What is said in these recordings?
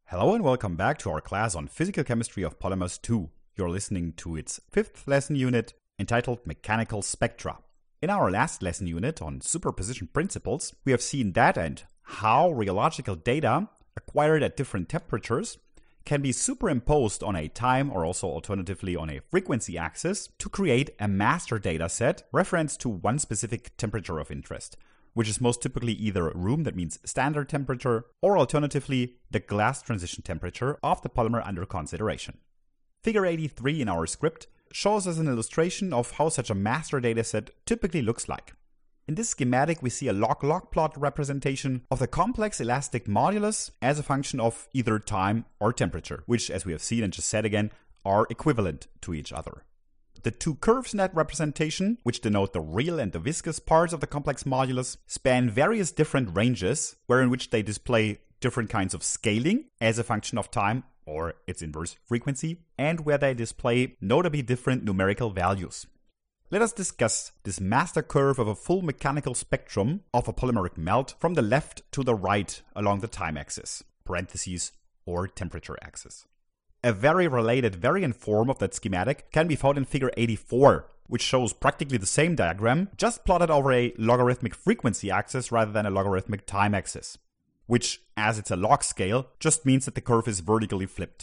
Hello and welcome back to our class on Physical Chemistry of Polymers 2. You're listening to its 5th lesson unit entitled Mechanical Spectra. In our last lesson unit on superposition principles, we have seen that and how rheological data acquired at different temperatures can be superimposed on a time or also alternatively on a frequency axis to create a master data set referenced to one specific temperature of interest, which is most typically either room, that means standard temperature, or alternatively the glass transition temperature of the polymer under consideration. Figure 83 in our script shows us an illustration of how such a master dataset typically looks like. In this schematic, we see a log-log plot representation of the complex elastic modulus as a function of either time or temperature, which, as we have seen and just said again, are equivalent to each other. The two curves in that representation, which denote the real and the viscous parts of the complex modulus, span various different ranges, wherein which they display different kinds of scaling as a function of time or its inverse frequency, and where they display notably different numerical values. Let us discuss this master curve of a full mechanical spectrum of a polymeric melt from the left to the right along the time axis, parentheses, or temperature axis. A very related variant form of that schematic can be found in figure 84, which shows practically the same diagram, just plotted over a logarithmic frequency axis rather than a logarithmic time axis, which, as it's a log scale, just means that the curve is vertically flipped.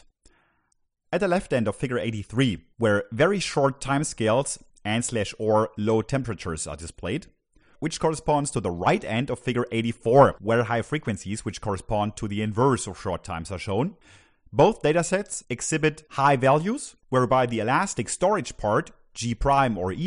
At the left end of figure 83, where very short timescales and/or low temperatures are displayed, which corresponds to the right end of figure 84, where high frequencies, which correspond to the inverse of short times, are shown. Both datasets exhibit high values, whereby the elastic storage part, G' or E',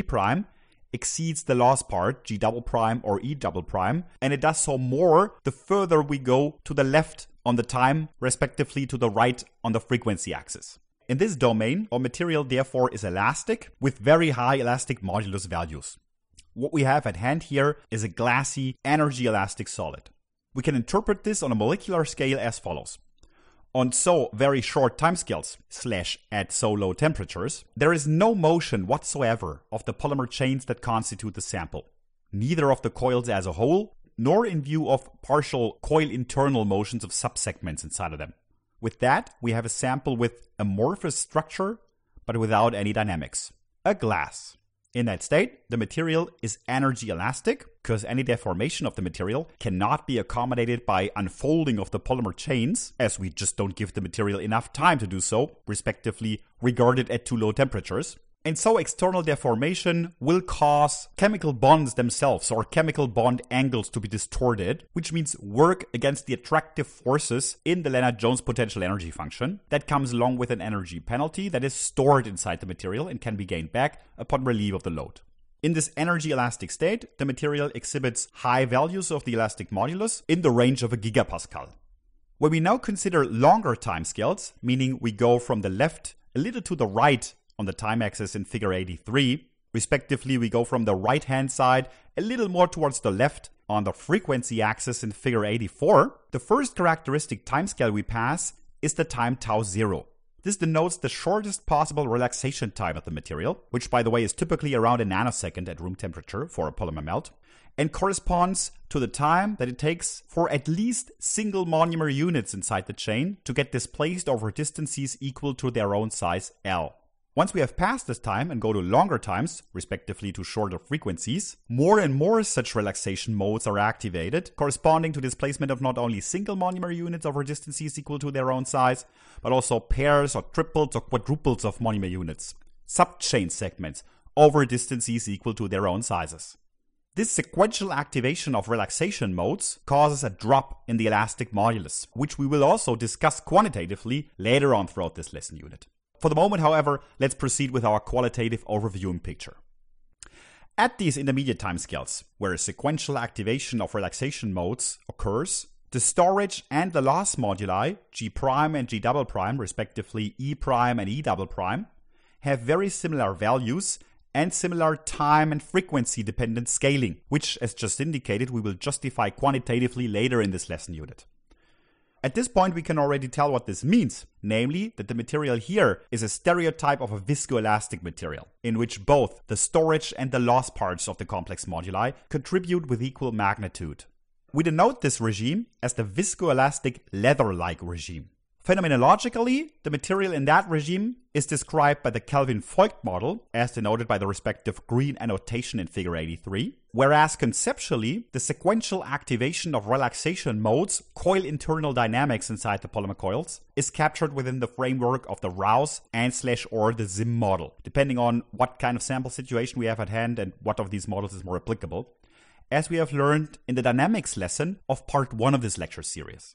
exceeds the loss part, G" or E', and it does so more the further we go to the left on the time, respectively to the right on the frequency axis. In this domain, our material therefore is elastic, with very high elastic modulus values. What we have at hand here is a glassy, energy-elastic solid. We can interpret this on a molecular scale as follows. On so very short timescales / at so low temperatures, there is no motion whatsoever of the polymer chains that constitute the sample, neither of the coils as a whole, nor in view of partial coil internal motions of subsegments inside of them. With that, we have a sample with amorphous structure, but without any dynamics. A glass. In that state, the material is energy elastic, because any deformation of the material cannot be accommodated by unfolding of the polymer chains, as we just don't give the material enough time to do so, respectively regarded at too low temperatures. And so external deformation will cause chemical bonds themselves or chemical bond angles to be distorted, which means work against the attractive forces in the Lennard-Jones potential energy function that comes along with an energy penalty that is stored inside the material and can be gained back upon relief of the load. In this energy elastic state, the material exhibits high values of the elastic modulus in the range of a gigapascal. When we now consider longer timescales, meaning we go from the left a little to the right on the time axis in figure 83, respectively we go from the right hand side a little more towards the left on the frequency axis in figure 84, the first characteristic timescale we pass is the time tau 0. This denotes the shortest possible relaxation time of the material, which by the way is typically around a nanosecond at room temperature for a polymer melt, and corresponds to the time that it takes for at least single monomer units inside the chain to get displaced over distances equal to their own size L. Once we have passed this time and go to longer times, respectively to shorter frequencies, more and more such relaxation modes are activated, corresponding to displacement of not only single monomer units over distances equal to their own size, but also pairs or triples or quadruples of monomer units, subchain segments, over distances equal to their own sizes. This sequential activation of relaxation modes causes a drop in the elastic modulus, which we will also discuss quantitatively later on throughout this lesson unit. For the moment, however, let's proceed with our qualitative overviewing picture. At these intermediate timescales, where a sequential activation of relaxation modes occurs, the storage and the loss moduli, G' and G", respectively E' and E", have very similar values and similar time and frequency dependent scaling, which, as just indicated, we will justify quantitatively later in this lesson unit. At this point, we can already tell what this means, namely that the material here is a stereotype of a viscoelastic material, in which both the storage and the loss parts of the complex moduli contribute with equal magnitude. We denote this regime as the viscoelastic leather-like regime. Phenomenologically, the material in that regime is described by the Kelvin-Voigt model, as denoted by the respective green annotation in figure 83, whereas conceptually, the sequential activation of relaxation modes, coil internal dynamics inside the polymer coils, is captured within the framework of the Rouse and/or the Zim model, depending on what kind of sample situation we have at hand and what of these models is more applicable, as we have learned in the dynamics lesson of part 1 of this lecture series.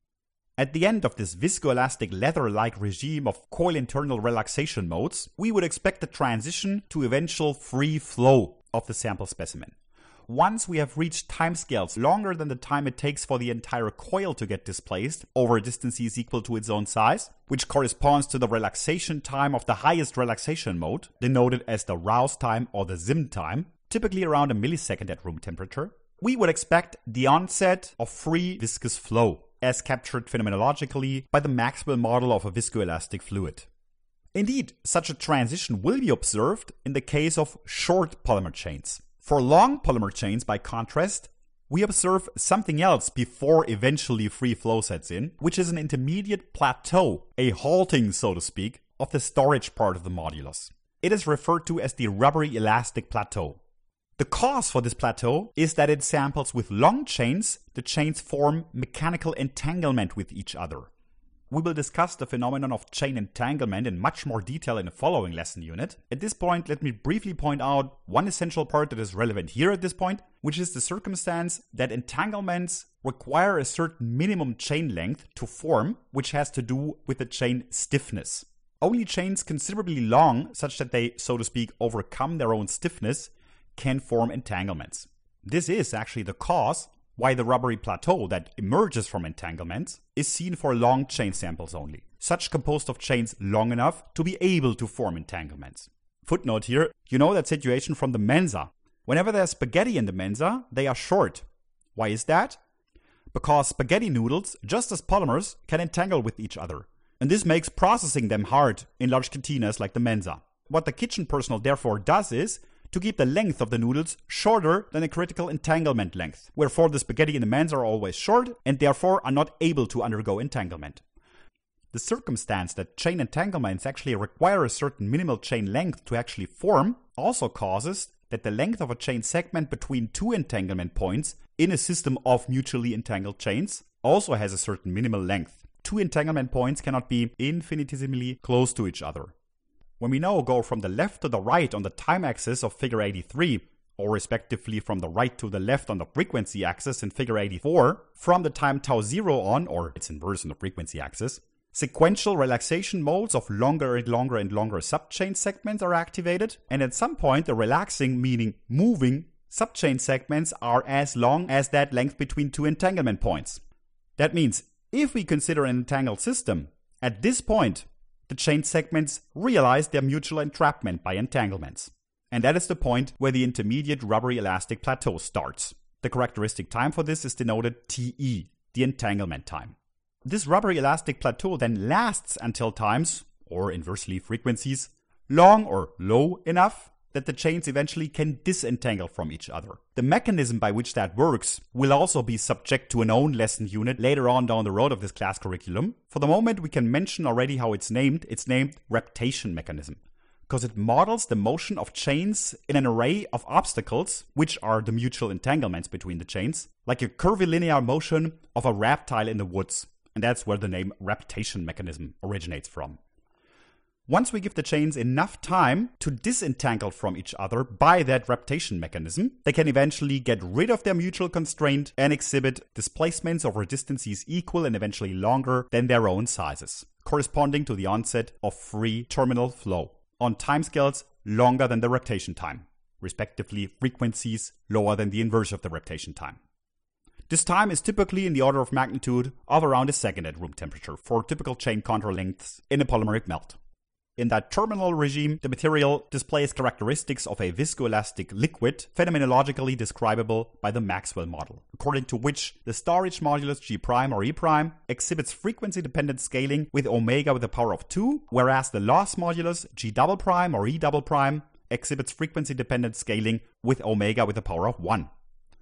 At the end of this viscoelastic leather-like regime of coil internal relaxation modes, we would expect the transition to eventual free flow of the sample specimen. Once we have reached timescales longer than the time it takes for the entire coil to get displaced over a distance is equal to its own size, which corresponds to the relaxation time of the highest relaxation mode, denoted as the Rouse time or the Zim time, typically around a millisecond at room temperature, we would expect the onset of free viscous flow, as captured phenomenologically by the Maxwell model of a viscoelastic fluid. Indeed, such a transition will be observed in the case of short polymer chains. For long polymer chains, by contrast, we observe something else before eventually free flow sets in, which is an intermediate plateau, a halting, so to speak, of the storage part of the modulus. It is referred to as the rubbery elastic plateau. The cause for this plateau is that in samples with long chains, the chains form mechanical entanglement with each other. We will discuss the phenomenon of chain entanglement in much more detail in the following lesson unit. At this point, let me briefly point out one essential part that is relevant here at this point, which is the circumstance that entanglements require a certain minimum chain length to form, which has to do with the chain stiffness. Only chains considerably long, such that they, so to speak, overcome their own stiffness, can form entanglements. This is actually the cause why the rubbery plateau that emerges from entanglements is seen for long chain samples only, such composed of chains long enough to be able to form entanglements. Footnote here, you know that situation from the Mensa. Whenever there's spaghetti in the Mensa, they are short. Why is that? Because spaghetti noodles, just as polymers, can entangle with each other. And this makes processing them hard in large cantinas like the Mensa. What the kitchen personnel therefore does is to keep the length of the noodles shorter than the critical entanglement length, wherefore the spaghetti in the Mensa are always short and therefore are not able to undergo entanglement. The circumstance that chain entanglements actually require a certain minimal chain length to actually form also causes that the length of a chain segment between two entanglement points in a system of mutually entangled chains also has a certain minimal length. Two entanglement points cannot be infinitesimally close to each other. When we now go from the left to the right on the time axis of figure 83, or respectively from the right to the left on the frequency axis in figure 84, from the time tau 0 on, or its inverse on the frequency axis, sequential relaxation modes of longer and longer and longer subchain segments are activated, and at some point the relaxing, meaning moving, subchain segments are as long as that length between two entanglement points. That means, if we consider an entangled system, at this point, the chain segments realize their mutual entrapment by entanglements. And that is the point where the intermediate rubbery elastic plateau starts. The characteristic time for this is denoted Te, the entanglement time. This rubbery elastic plateau then lasts until times, or inversely frequencies, long or low enough that the chains eventually can disentangle from each other. The mechanism by which that works will also be subject to an own lesson unit later on down the road of this class curriculum. For the moment, we can mention already how it's named. It's named reptation mechanism, because it models the motion of chains in an array of obstacles, which are the mutual entanglements between the chains, like a curvilinear motion of a reptile in the woods. And that's where the name reptation mechanism originates from. Once we give the chains enough time to disentangle from each other by that reptation mechanism, they can eventually get rid of their mutual constraint and exhibit displacements over distances equal and eventually longer than their own sizes, corresponding to the onset of free terminal flow on timescales longer than the reptation time, respectively frequencies lower than the inverse of the reptation time. This time is typically in the order of magnitude of around a second at room temperature for typical chain contour lengths in a polymeric melt. In that terminal regime, the material displays characteristics of a viscoelastic liquid, phenomenologically describable by the Maxwell model, according to which the storage modulus G' or E' exhibits frequency-dependent scaling with omega with the power of 2, whereas the loss modulus G' or E' exhibits frequency-dependent scaling with omega with the power of 1.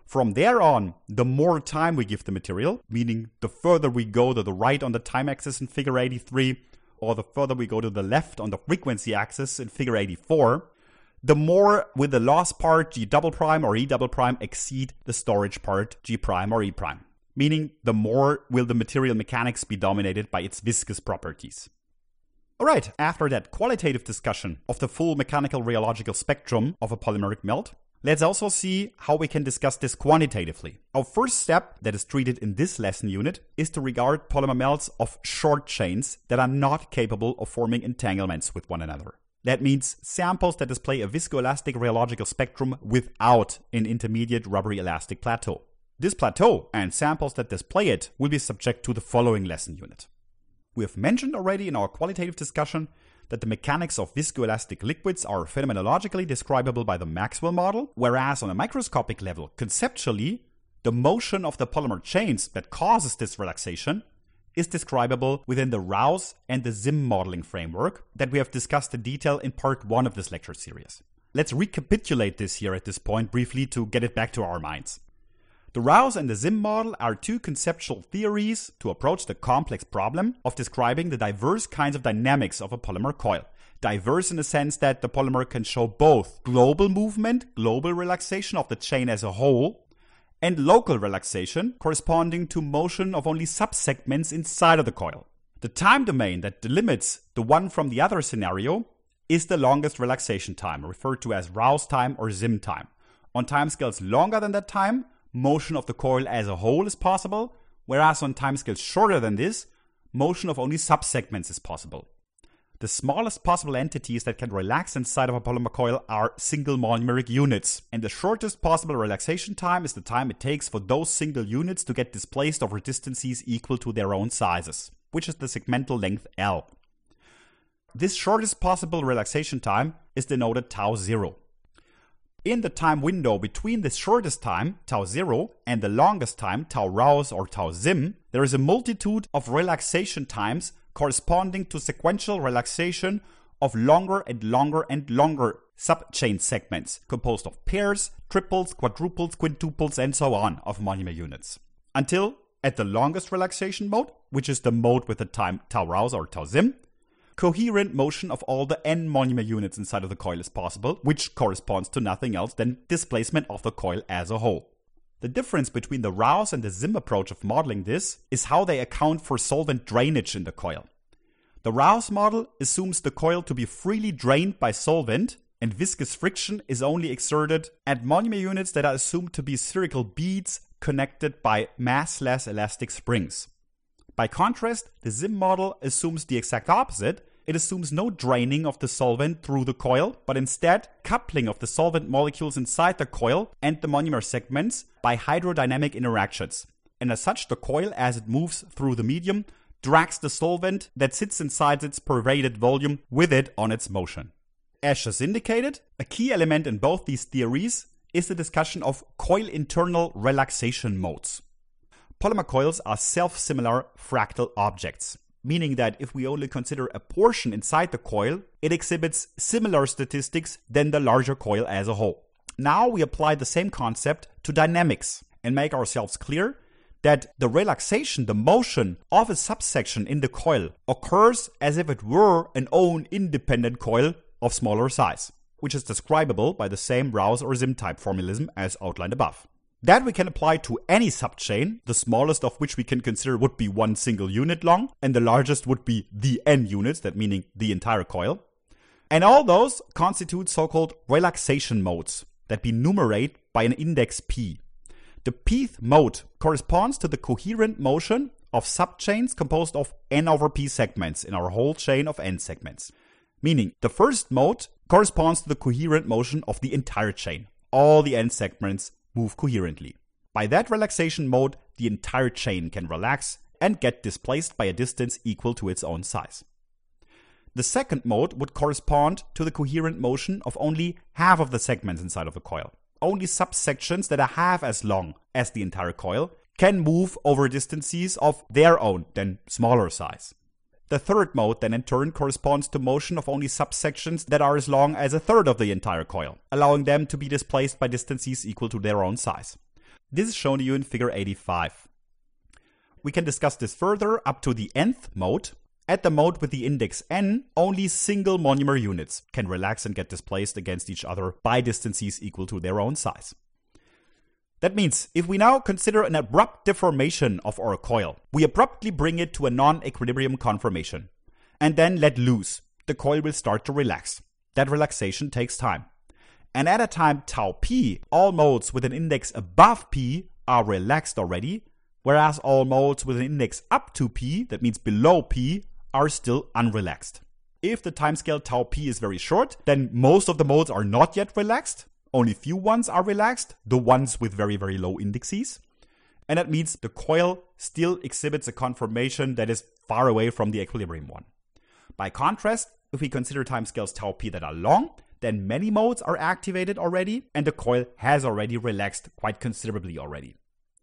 From there on, the more time we give the material, meaning the further we go to the right on the time axis in figure 83, or the further we go to the left on the frequency axis in figure 84, the more will the loss part G double prime or E double prime exceed the storage part G prime or E prime. Meaning the more will the material mechanics be dominated by its viscous properties. Alright, after that qualitative discussion of the full mechanical rheological spectrum of a polymeric melt, let's also see how we can discuss this quantitatively. Our first step that is treated in this lesson unit is to regard polymer melts of short chains that are not capable of forming entanglements with one another. That means samples that display a viscoelastic rheological spectrum without an intermediate rubbery elastic plateau. This plateau and samples that display it will be subject to the following lesson unit. We have mentioned already in our qualitative discussion that the mechanics of viscoelastic liquids are phenomenologically describable by the Maxwell model, whereas on a microscopic level, conceptually, the motion of the polymer chains that causes this relaxation is describable within the Rouse and the Zim modeling framework that we have discussed in detail in part 1 of this lecture series. Let's recapitulate this here at this point briefly to get it back to our minds. The Rouse and the Zim model are two conceptual theories to approach the complex problem of describing the diverse kinds of dynamics of a polymer coil. Diverse in the sense that the polymer can show both global movement, global relaxation of the chain as a whole, and local relaxation corresponding to motion of only subsegments inside of the coil. The time domain that delimits the one from the other scenario is the longest relaxation time, referred to as Rouse time or Zim time. On timescales longer than that time, motion of the coil as a whole is possible, whereas on timescales shorter than this, motion of only subsegments is possible. The smallest possible entities that can relax inside of a polymer coil are single monomeric units, and the shortest possible relaxation time is the time it takes for those single units to get displaced over distances equal to their own sizes, which is the segmental length L. This shortest possible relaxation time is denoted tau 0. In the time window between the shortest time, tau 0, and the longest time, tau Rouse or tau Zim, there is a multitude of relaxation times corresponding to sequential relaxation of longer and longer and longer subchain segments composed of pairs, triples, quadruples, quintuples, and so on of monomer units. Until, at the longest relaxation mode, which is the mode with the time tau Rouse or tau Zim, coherent motion of all the n monomer units inside of the coil is possible, which corresponds to nothing else than displacement of the coil as a whole. The difference between the Rouse and the Zim approach of modeling this is how they account for solvent drainage in the coil. The Rouse model assumes the coil to be freely drained by solvent, and viscous friction is only exerted at monomer units that are assumed to be spherical beads connected by massless elastic springs. By contrast, the Zim model assumes the exact opposite. It assumes no draining of the solvent through the coil, but instead coupling of the solvent molecules inside the coil and the monomer segments by hydrodynamic interactions. And as such, the coil, as it moves through the medium, drags the solvent that sits inside its pervaded volume with it on its motion. As just indicated, a key element in both these theories is the discussion of coil internal relaxation modes. Polymer coils are self-similar fractal objects, meaning that if we only consider a portion inside the coil, it exhibits similar statistics than the larger coil as a whole. Now we apply the same concept to dynamics and make ourselves clear that the relaxation, the motion of a subsection in the coil occurs as if it were an own independent coil of smaller size, which is describable by the same Rouse or Zim type formalism as outlined above. That we can apply to any subchain, the smallest of which we can consider would be one single unit long, and the largest would be the n units, that meaning the entire coil. And all those constitute so-called relaxation modes that we numerate by an index p. The pth mode corresponds to the coherent motion of subchains composed of n over p segments in our whole chain of n segments. Meaning, the first mode corresponds to the coherent motion of the entire chain. All the n segments move coherently. By that relaxation mode, the entire chain can relax and get displaced by a distance equal to its own size. The second mode would correspond to the coherent motion of only half of the segments inside of the coil. Only subsections that are half as long as the entire coil can move over distances of their own, then smaller size. The third mode then in turn corresponds to motion of only subsections that are as long as a third of the entire coil, allowing them to be displaced by distances equal to their own size. This is shown to you in figure 85. We can discuss this further up to the nth mode. At the mode with the index n, only single monomer units can relax and get displaced against each other by distances equal to their own size. That means if we now consider an abrupt deformation of our coil, we abruptly bring it to a non-equilibrium conformation and then let loose. The coil will start to relax. That relaxation takes time. And at a time tau p, all modes with an index above p are relaxed already, whereas all modes with an index up to p, that means below p, are still unrelaxed. If the timescale tau p is very short, then most of the modes are not yet relaxed. Only few ones are relaxed, the ones with very, very low indexes. And that means the coil still exhibits a conformation that is far away from the equilibrium one. By contrast, if we consider timescales tau p that are long, then many modes are activated already, and the coil has already relaxed quite considerably already.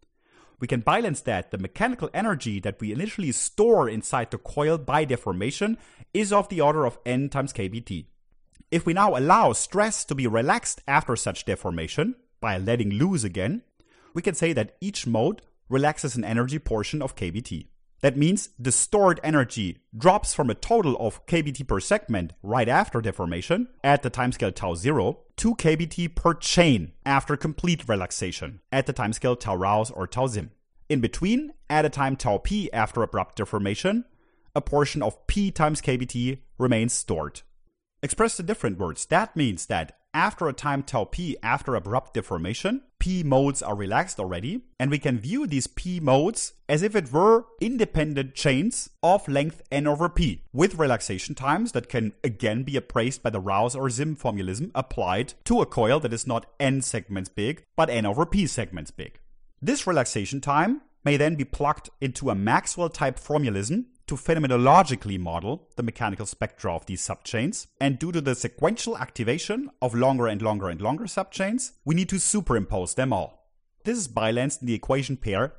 We can balance that the mechanical energy that we initially store inside the coil by deformation is of the order of n times kBt. If we now allow stress to be relaxed after such deformation, by letting loose again, we can say that each mode relaxes an energy portion of kBt. That means the stored energy drops from a total of kBt per segment right after deformation at the timescale tau 0 to kBt per chain after complete relaxation at the timescale tau raus or tau sim. In between, at a time tau p after abrupt deformation, a portion of p times kBt remains stored. Expressed in different words, that means that after a time tau p after abrupt deformation, p modes are relaxed already, and we can view these p modes as if it were independent chains of length n over p, with relaxation times that can again be appraised by the Raus or Sim formulism applied to a coil that is not n segments big, but n over p segments big. This relaxation time may then be plugged into a Maxwell-type formulism to phenomenologically model the mechanical spectra of these subchains, and due to the sequential activation of longer and longer and longer subchains, we need to superimpose them all. This is bilanced in the equation pair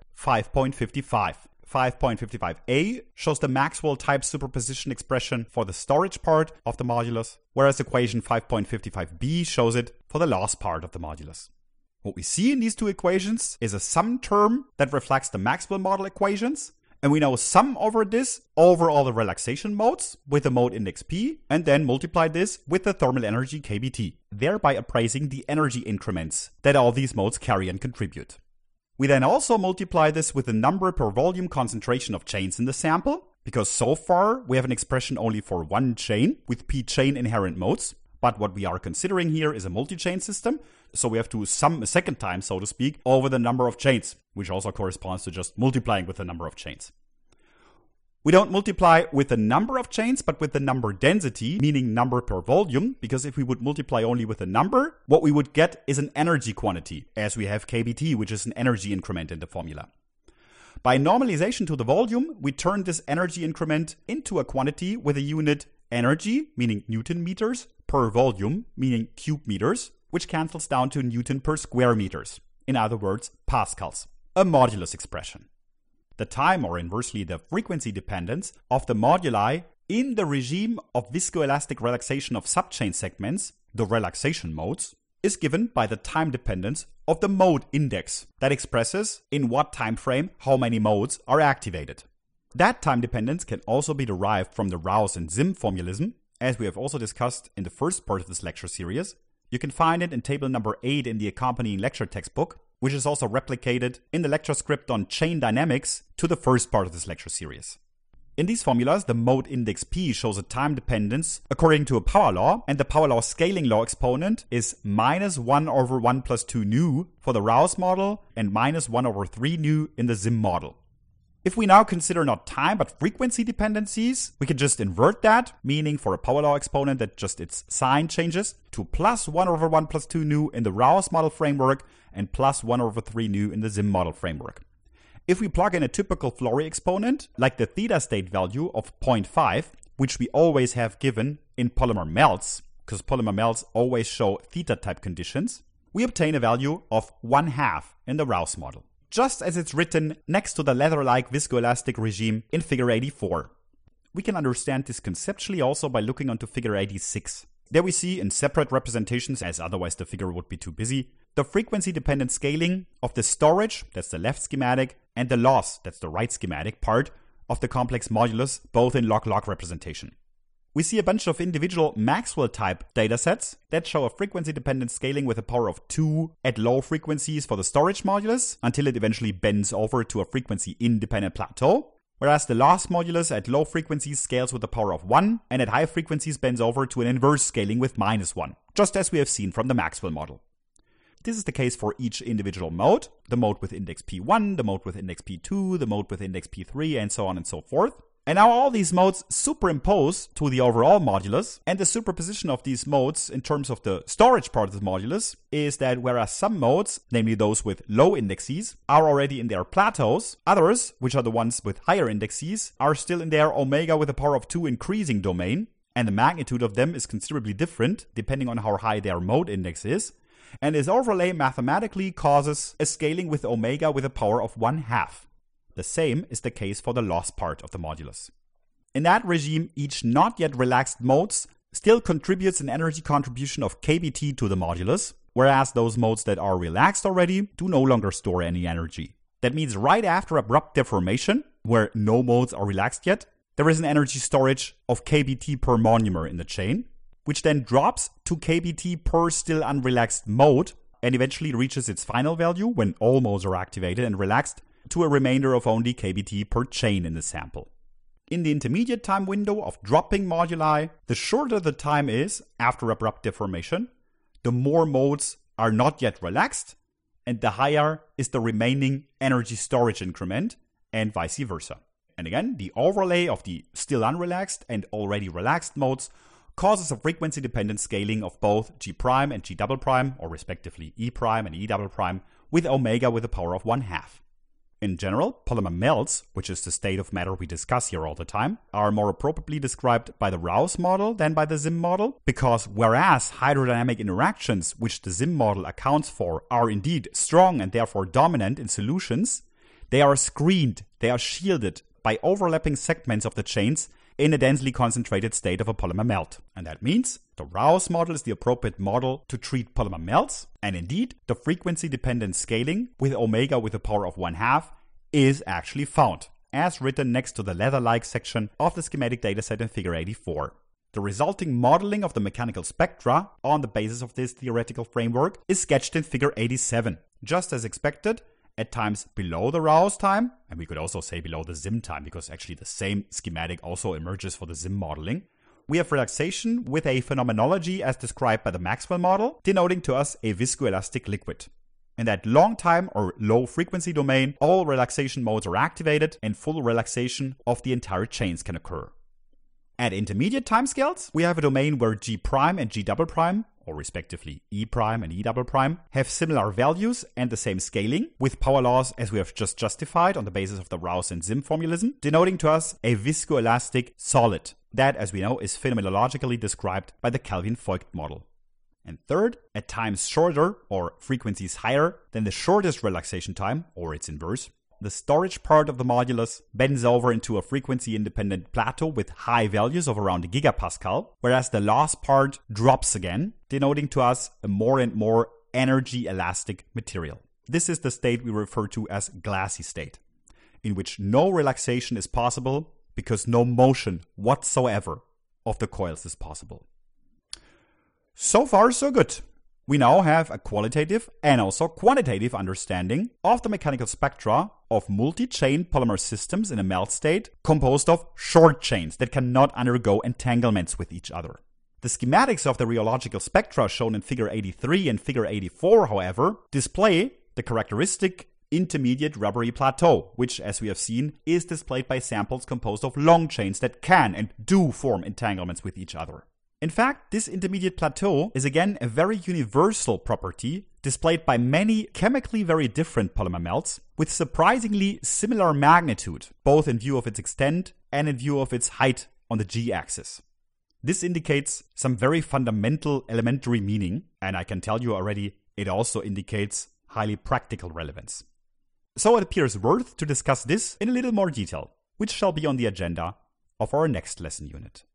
5.55. 5.55a shows the Maxwell-type superposition expression for the storage part of the modulus, whereas equation 5.55b shows it for the loss part of the modulus. What we see in these two equations is a sum term that reflects the Maxwell model equations, and we now sum over this over all the relaxation modes with the mode index p, and then multiply this with the thermal energy kBt, thereby appraising the energy increments that all these modes carry and contribute. We then also multiply this with the number per volume concentration of chains in the sample, because so far we have an expression only for one chain with p chain inherent modes, but what we are considering here is a multi-chain system, so we have to sum a second time, so to speak, over the number of chains, which also corresponds to just multiplying with the number of chains. We don't multiply with the number of chains, but with the number density, meaning number per volume, because if we would multiply only with a number, what we would get is an energy quantity, as we have kBt, which is an energy increment in the formula. By normalization to the volume, we turn this energy increment into a quantity with a unit energy, meaning Newton meters, per volume, meaning cube meters, which cancels down to Newton per square meters. In other words, pascals. A modulus expression. The time, or inversely the frequency dependence, of the moduli in the regime of viscoelastic relaxation of subchain segments, the relaxation modes, is given by the time dependence of the mode index that expresses in what time frame how many modes are activated. That time dependence can also be derived from the Raus and Sim formulism, as we have also discussed in the first part of this lecture series. You can find it in table number 8 in the accompanying lecture textbook, which is also replicated in the lecture script on chain dynamics to the first part of this lecture series. In these formulas, the mode index p shows a time dependence according to a power law, and the power law scaling law exponent is minus 1 over 1 plus 2 nu for the Raus model and minus 1 over 3 nu in the Sim model. If we now consider not time but frequency dependencies, we can just invert that, meaning for a power law exponent that just its sign changes to plus 1 over 1 plus 2 nu in the Raus model framework and plus 1 over 3 nu in the Sim model framework. If we plug in a typical Flory exponent, like the theta state value of 0.5, which we always have given in polymer melts, because polymer melts always show theta type conditions, we obtain a value of 1/2 in the Raus model, just as it's written next to the leather-like viscoelastic regime in figure 84. We can understand this conceptually also by looking onto figure 86. There we see in separate representations, as otherwise the figure would be too busy, the frequency-dependent scaling of the storage, that's the left schematic, and the loss, that's the right schematic part of the complex modulus, both in log-log representation. We see a bunch of individual Maxwell-type datasets that show a frequency-dependent scaling with a power of 2 at low frequencies for the storage modulus until it eventually bends over to a frequency-independent plateau, whereas the loss modulus at low frequencies scales with a power of 1 and at high frequencies bends over to an inverse scaling with -1, just as we have seen from the Maxwell model. This is the case for each individual mode, the mode with index P1, the mode with index P2, the mode with index P3, and so on and so forth. And now all these modes superimpose to the overall modulus, and the superposition of these modes in terms of the storage part of the modulus is that whereas some modes, namely those with low indexes, are already in their plateaus, others, which are the ones with higher indexes, are still in their omega with a power of 2 increasing domain, and the magnitude of them is considerably different depending on how high their mode index is, and this overlay mathematically causes a scaling with omega with a power of 1/2. The same is the case for the loss part of the modulus. In that regime, each not yet relaxed modes still contributes an energy contribution of kBt to the modulus, whereas those modes that are relaxed already do no longer store any energy. That means right after abrupt deformation, where no modes are relaxed yet, there is an energy storage of kBt per monomer in the chain, which then drops to kBt per still unrelaxed mode and eventually reaches its final value when all modes are activated and relaxed to a remainder of only kBt per chain in the sample. In the intermediate time window of dropping moduli, the shorter the time is after abrupt deformation, the more modes are not yet relaxed, and the higher is the remaining energy storage increment, and vice versa. And again, the overlay of the still unrelaxed and already relaxed modes causes a frequency-dependent scaling of both G' and G', or respectively E' and E', with omega with a power of 1/2. In general, polymer melts, which is the state of matter we discuss here all the time, are more appropriately described by the Rouse model than by the Zim model, because whereas hydrodynamic interactions, which the Zim model accounts for, are indeed strong and therefore dominant in solutions, they are screened, they are shielded by overlapping segments of the chains in a densely concentrated state of a polymer melt. And that means the Rouse model is the appropriate model to treat polymer melts, and indeed, the frequency-dependent scaling with omega with a power of 1/2 is actually found, as written next to the leather-like section of the schematic dataset in figure 84. The resulting modeling of the mechanical spectra on the basis of this theoretical framework is sketched in figure 87. Just as expected, at times below the Rouse time, and we could also say below the Zim time, because actually the same schematic also emerges for the Zim modeling, we have relaxation with a phenomenology as described by the Maxwell model, denoting to us a viscoelastic liquid. In that long time or low frequency domain, all relaxation modes are activated and full relaxation of the entire chains can occur. At intermediate timescales, we have a domain where G' and G', or respectively E' and E', have similar values and the same scaling, with power laws as we have just justified on the basis of the Rouse and Zim formalism, denoting to us a viscoelastic solid. That, as we know, is phenomenologically described by the Kelvin-Voigt model. And third, at times shorter or frequencies higher than the shortest relaxation time, or its inverse, the storage part of the modulus bends over into a frequency-independent plateau with high values of around a gigapascal, whereas the loss part drops again, denoting to us a more and more energy-elastic material. This is the state we refer to as glassy state, in which no relaxation is possible because no motion whatsoever of the coils is possible. So far, so good. We now have a qualitative and also quantitative understanding of the mechanical spectra of multi-chain polymer systems in a melt state composed of short chains that cannot undergo entanglements with each other. The schematics of the rheological spectra shown in figure 83 and figure 84, however, display the characteristic intermediate rubbery plateau, which, as we have seen, is displayed by samples composed of long chains that can and do form entanglements with each other. In fact, this intermediate plateau is again a very universal property displayed by many chemically very different polymer melts with surprisingly similar magnitude, both in view of its extent and in view of its height on the g-axis. This indicates some very fundamental elementary meaning, and I can tell you already, it also indicates highly practical relevance. So it appears worth to discuss this in a little more detail, which shall be on the agenda of our next lesson unit.